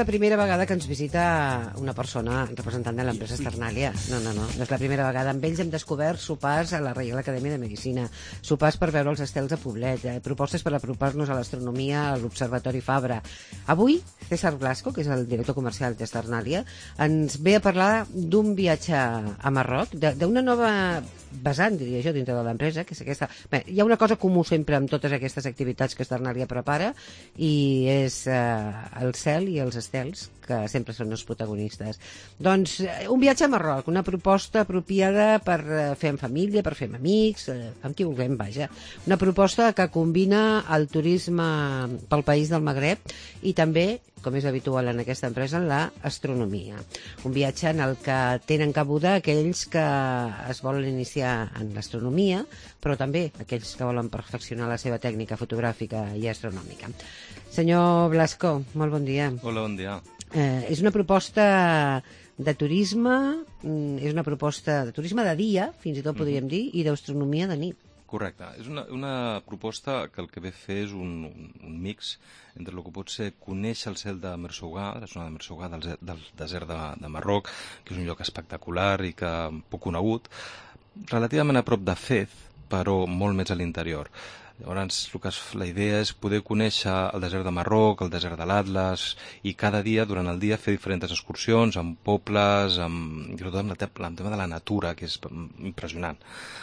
la primera vegada que ens visita una persona representant de l'empresa Esternàlia. No és la primera vegada. Amb ells hem descobert sopars a la Reial Acadèmia de Medicina, sopars per veure els estels a Poblet, propostes per apropar-nos a l'astronomia a l'Observatori Fabra. Avui, César Blasco, que és el director comercial d'Esternàlia, ens ve a parlar d'un viatge a Marroc, d'una nova vessant, diria jo, dintre de l'empresa, que és aquesta... Bé, hi ha una cosa comú sempre amb totes aquestes activitats que Esternàlia prepara, i és el cel i els estels, que sempre són els protagonistes. Doncs un viatge a Marroc, una proposta apropiada per fer en família, per fer amb amics, amb qui vulguem, vaja. Una proposta que combina el turisme pel país del Magreb i també, com és habitual en aquesta empresa, l'astronomia. Un viatge en el que tenen cabuda aquells que es volen iniciar en l'astronomia, però també aquells que volen perfeccionar la seva tècnica fotogràfica i astronòmica. Senyor Blasco, molt bon dia. Hola, bon dia. És una proposta de turisme, és una proposta de turisme de dia, fins i tot podríem dir, i d'astronomia de nit. Correcte. És una proposta que el que ve a fer és un mix entre el que pot ser conèixer el cel de Mersouga, la zona de Mersouga del desert de Marroc, que és un lloc espectacular i que poc conegut, relativament a prop de Fez, però molt més a l'interior. Llavors, la idea és poder conèixer el desert de Marroc, el desert de l'Atlas, i cada dia, durant el dia, fer diferents excursions amb pobles, amb el tema de la natura, que és impressionant,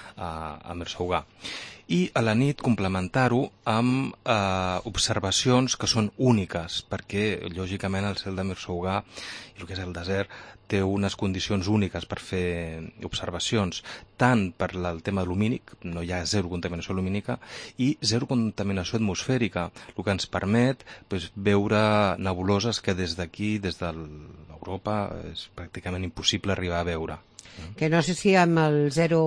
a Mersouga. I a la nit complementar-ho amb observacions que són úniques, perquè, lògicament, el cel de Mersouga i el que és el desert té unes condicions úniques per fer observacions, tant per el tema lumínic, no hi ha zero contaminació lumínica, i zero contaminació atmosfèrica, el que ens permet veure nebuloses que des d'aquí, des d'Europa, és pràcticament impossible arribar a veure. Que no sé si amb el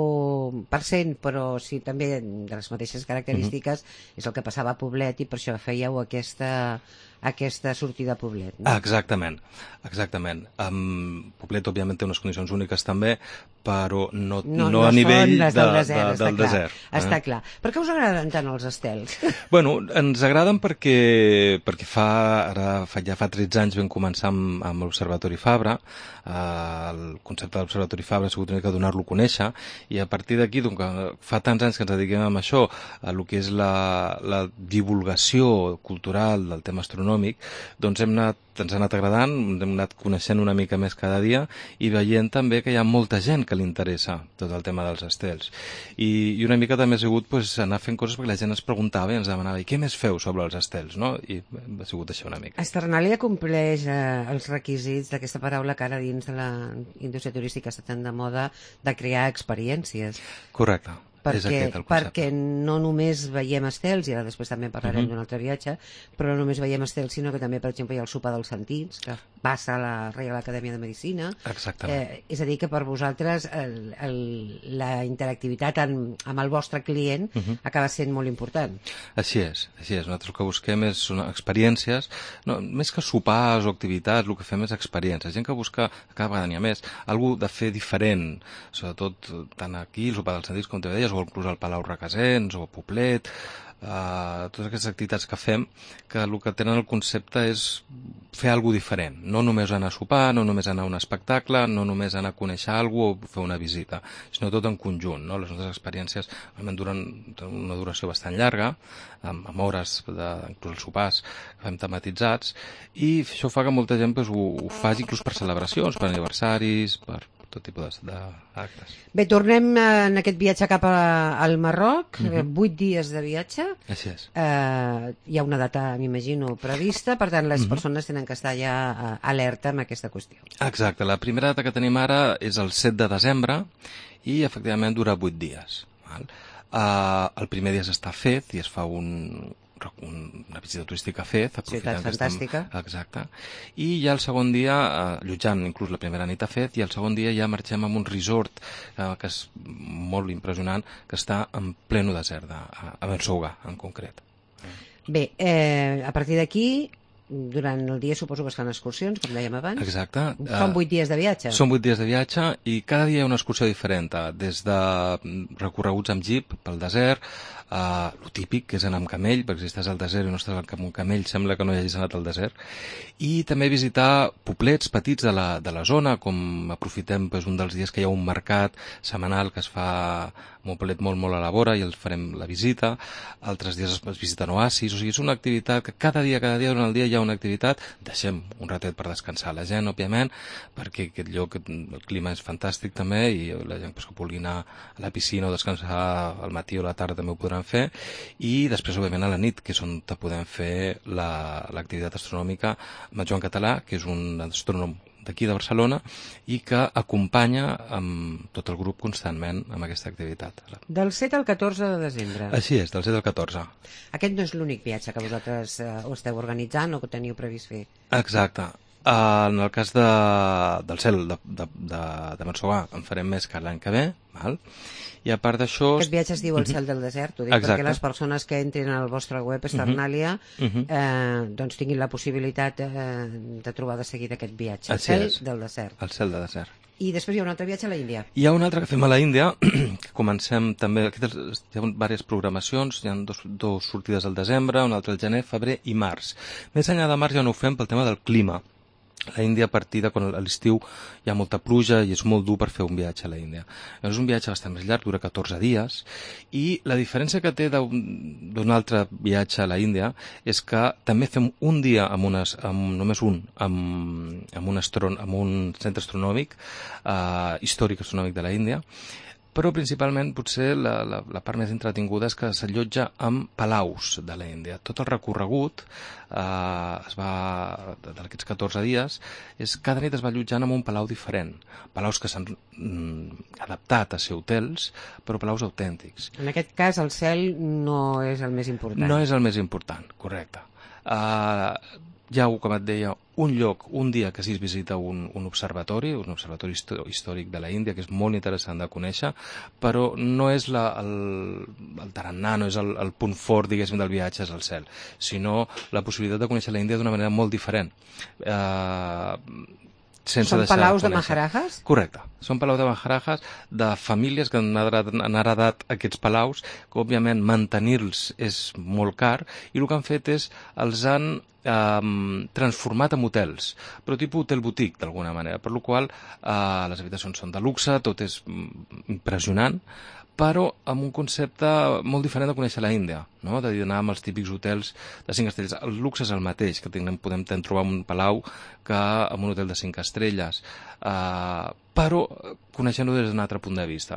0%, però sí també de les mateixes característiques, és el que passava a Poblet i per això fèieu aquesta sortida a Poblet. No? Exactament. Poblet, òbviament, té unes condicions úniques també, però no a nivell del desert. Està clar. Per què us agraden tant els estels? Bueno, ens agraden perquè ja fa 13 anys vam començar amb l'Observatori Fabra. El concepte de l'Observatori Fabra ha sigut una mica donar-lo a conèixer, i a partir d'aquí, fa tants anys que ens dediquem a això, a el que és la divulgació cultural del tema astronòmic, doncs ens ha anat agradant, hem anat coneixent una mica més cada dia i veient també que hi ha molta gent que li interessa tot el tema dels estels. I una mica també ha sigut anar fent coses perquè la gent ens preguntava i ens demanava i què més feu sobre els estels, no? I ha sigut això una mica. Esternàlia compleix els requisits d'aquesta paraula que ara dins de la indústria turística està tan de moda, de crear experiències. Correcte. Perquè no només veiem estels, i ara després també parlarem d'un altre viatge, però no només veiem estels, sinó que també, per exemple, hi ha el sopar dels sentits, que passa a la Reial Acadèmia de Medicina. Exactament. És a dir, que per vosaltres la interactivitat amb el vostre client acaba sent molt important. Així és. Nosaltres el que busquem són experiències, més que sopars o activitats, el que fem és experiències. Gent que busca, cada vegada n'hi ha més, alguna de fer diferent, sobretot tant aquí, el sopar dels sentits, com te deies, o inclús al Palau Requesens o a Poblet, totes aquestes activitats que fem, que el que tenen el concepte és fer alguna diferent, no només anar a sopar, no només anar a un espectacle, no només anar a conèixer alguna cosa o fer una visita, sinó tot en conjunt, no? Les nostres experiències duren una duració bastant llarga, amb hores, inclús els sopars que fem tematitzats, i això fa que molta gent ho faci inclús per celebracions, per aniversaris, per tot tipus d'actes. Bé, tornem en aquest viatge cap al Marroc, 8 dies de viatge. Així és. Hi ha una data, m'imagino, prevista, per tant les persones tenen que estar ja alerta amb aquesta qüestió. Exacte, la primera data que tenim ara és el 7 de desembre i efectivament dura 8 dies. El primer dia s'està a Fez i es fa una visita turística a Fez. Ciutat fantàstica. Exacte. I ja el segon dia, allotjant inclús la primera nit a Fez, i el segon dia ja marxem amb un resort que és molt impressionant, que està en pleno desert, a Mersouga, en concret. Bé, a partir d'aquí, durant el dia suposo que es fan excursions, com dèiem abans. Exacte. Són 8 dies de viatge. Són 8 dies de viatge i cada dia hi ha una excursió diferent, des de recorreguts amb jeep pel desert, lo típic, que és anar amb camell, perquè si estàs al desert i no estàs amb un camell sembla que no hi hagis anat al desert, i també visitar poblets petits de la zona, com aprofitem un dels dies que hi ha un mercat setmanal que es fa en un poblet molt, molt a la vora i els farem la visita, altres dies es visiten oasis, o sigui, és una activitat que cada dia durant el dia hi ha una activitat, deixem un ratet per descansar la gent, òbviament, perquè aquest lloc, el clima és fantàstic també, i la gent que vulgui anar a la piscina o descansar al matí o a la tarda també ho podran fer, i després, òbviament, a la nit, que és on podem fer l'activitat astronòmica amb en Joan Català, que és un astrònom d'aquí de Barcelona i que acompanya amb tot el grup constantment amb aquesta activitat. Del 7 al 14 de desembre. Així és, del 7 al 14. Aquest no és l'únic viatge que vosaltres ho esteu organitzant o que teniu previst fer? Exacte. En el cas del cel de Mersogà en farem més que l'any que ve, val? I a part d'això... Aquest viatge es diu El cel del desert, ho dic perquè les persones que entrin al vostre web Esternàlia doncs tinguin la possibilitat de trobar de seguida aquest viatge, El cel del desert. El cel del desert. I després hi ha un altre viatge a la Índia. Hi ha un altre que fem a la Índia, que comencem també... Hi ha diverses programacions, hi ha dos sortides al desembre, un altre al gener, febrer i març. Més enllà de març ja no ho fem pel tema del clima. A l'Índia, a partir de quan a l'estiu hi ha molta pluja i és molt dur per fer un viatge a la Índia. És un viatge bastant més llarg, dura 14 dies, i la diferència que té d'un altre viatge a la Índia és que també fem un dia només un, amb un centre astronòmic, històric astronòmic de la Índia, però principalment potser la part més entretinguda és que s'allotja amb palaus de la Índia. Tot el recorregut d'aquests 14 dies cada nit es va allotjant en un palau diferent. Palaus que s'han adaptat a ser hotels, però palaus autèntics. En aquest cas el cel no és el més important. No és el més important, correcte. Hi ha, com et deia, un lloc, un dia que s'hi visita un observatori històric de la Índia, que és molt interessant de conèixer, però no és el tarannà, no és el punt fort, diguéssim, del viatge és el cel, sinó la possibilitat de conèixer la Índia d'una manera molt diferent. Són palaus de maharajas? Correcte. Són palaus de maharajas de famílies que han heredat aquests palaus, que òbviament mantenir-los és molt car, i el que han fet és els han transformat en hotels, però tipus hotel boutique d'alguna manera, per la qual les habitacions són de luxe, tot és impressionant, però amb un concepte molt diferent de conèixer la Índia, no? De anar amb els típics hotels de 5 estrelles. El luxe és el mateix, que podem trobar un palau que en un hotel de 5 estrelles, però coneixent-ho des d'un altre punt de vista.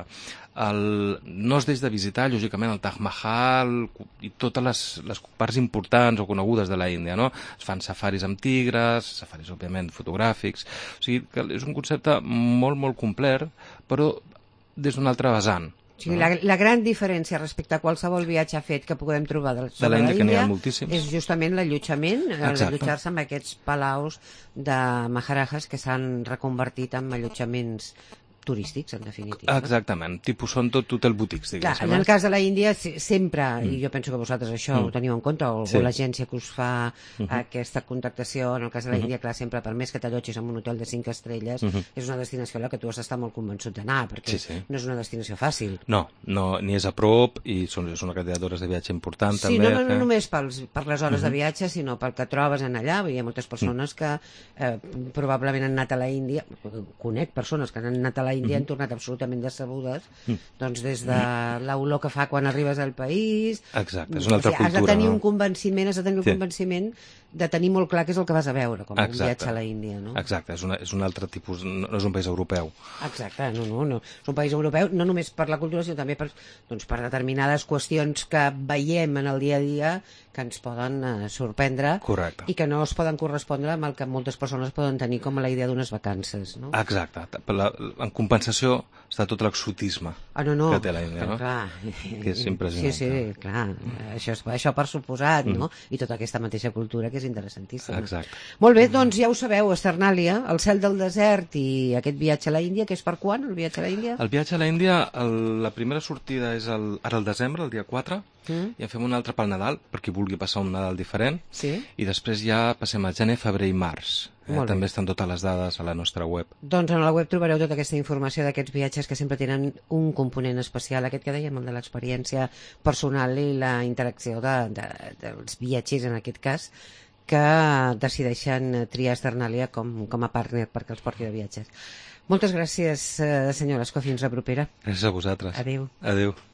No es deix de visitar, lògicament, el Taj Mahal i totes les parts importants o conegudes de la Índia, no? Es fan safaris amb tigres, safaris, òbviament, fotogràfics. O sigui que és un concepte molt, molt complet, però des d'un altre vessant. O sigui, la gran diferència respecte a qualsevol viatge fet que puguem trobar sobre la Índia, que n'hi ha Índia, moltíssims, és justament l'allotjament, allotjar-se en aquests palaus de maharajas que s'han reconvertit en allotjaments turístics, en definitiva. Exactament, tipus són tot hotel boutiques, diguéssim. Clar, en el cas de la Índia, sempre, i jo penso que vosaltres això ho teniu en compte, o l'agència que us fa aquesta contactació, en el cas de la Índia, clar, sempre, per més que t'allotgis en un hotel de 5 estrelles, és una destinació a la que tu has d'estar molt convençut d'anar, perquè no és una destinació fàcil. No, ni és a prop, i és una quantitat d'hores de viatge important, també. Sí, no només per les hores de viatge, sinó pel que trobes en allà. Hi ha moltes persones que probablement han anat a la Índia, conec persones que han anat a la Índia, han tornat absolutament decebudes, doncs des de l'olor que fa quan arribes al país. Exacte, és una altra cultura. Has de tenir un convenciment, de tenir molt clar què és el que vas a veure, com un viatge a la Índia, no? Exacte, és un altre tipus, no és un país europeu. Exacte, no. És un país europeu, no només per la cultura, sinó també per determinades qüestions que veiem en el dia a dia que ens poden sorprendre. Correcte. I que no es poden correspondre amb el que moltes persones poden tenir com a la idea d'unes vacances, no? Exacte. En compensació està tot l'exotisme que té la Índia, no? Clar. Que és impressionant. Sí, clar. Això per suposat, no? I tota aquesta mateixa cultura que és interessantíssima. Exacte. Molt bé, doncs ja ho sabeu, Esternàlia, el cel del desert i aquest viatge a la Índia, que és per quan, el viatge a la Índia? El viatge a la Índia, la primera sortida és ara al desembre, el dia 4, i en fem un altre pel Nadal, per qui vulgui passar un Nadal diferent, i després ja passem a gener, febrer i març. També estan totes les dades a la nostra web. Doncs a la web trobareu tota aquesta informació d'aquests viatges que sempre tenen un component especial, aquest que dèiem, el de l'experiència personal i la interacció dels viatgers, en aquest cas, que decideixen triar Esternàlia com a partner perquè els porti de viatges. Moltes gràcies, senyora Esco, fins la propera. Gràcies a vosaltres. Adéu. Adéu.